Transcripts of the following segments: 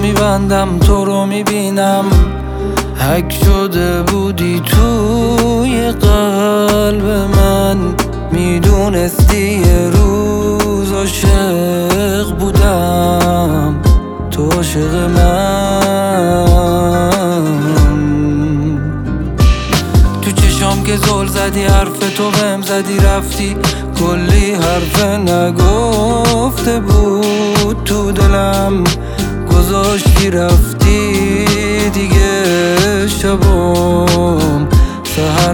میبندم تو رو میبینم، حک شده بودی توی قلب من. میدونستی یه روز عاشق بودم، تو عاشق من. تو چشام که زل زدی، حرف تو بهم زدی، رفتی کلی حرف نگفته بود تو دلم، گذاشتی رفتی دیگه. شبام سهر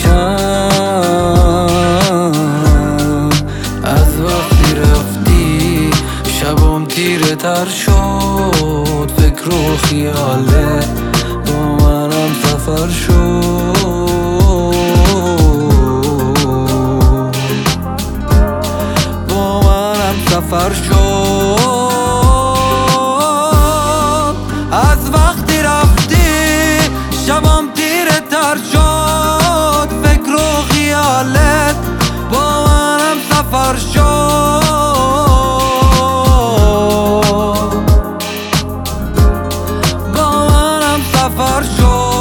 نمیشم از وقتی رفتی، شبام تیره تر شد، فکر و خیاله با منم سفر شد، با منم سفر شد. از وقتی رفتی شبام تیره تر شد، فکر و خیالت با منم سفر شد، با منم سفر شد.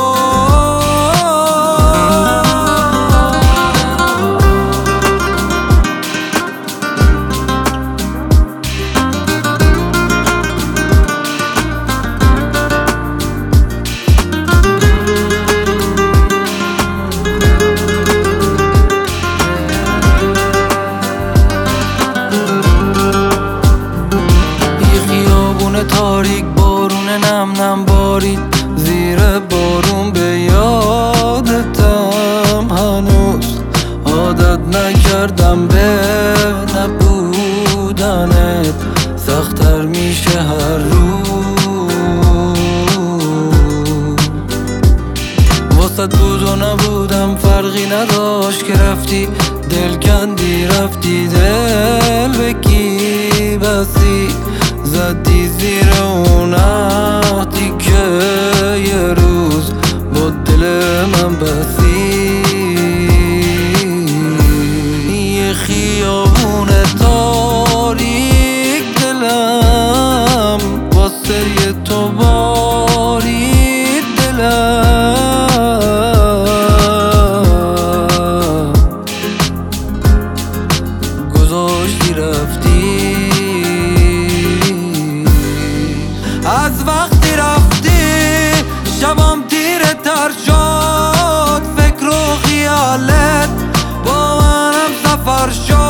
تاریک بارون نم نم بارید، زیر بارون به یادتم هنوز. عادت نکردم به نبودنت، سخت‌تر میشه هر روز. واسط بود و نبودم فرقی نداشت که رفتی، دل کندی رفتی، دل به کی بستی، زدی زیر اون عهدی که یه روز با دل من بسی. یه خیابون تاریک دلم واسه یه تو بارید دلم، گذاشتی رفتی. از وقتی رفتی شبام تیره تر شد، فکر و خیالت با منم سفر شد.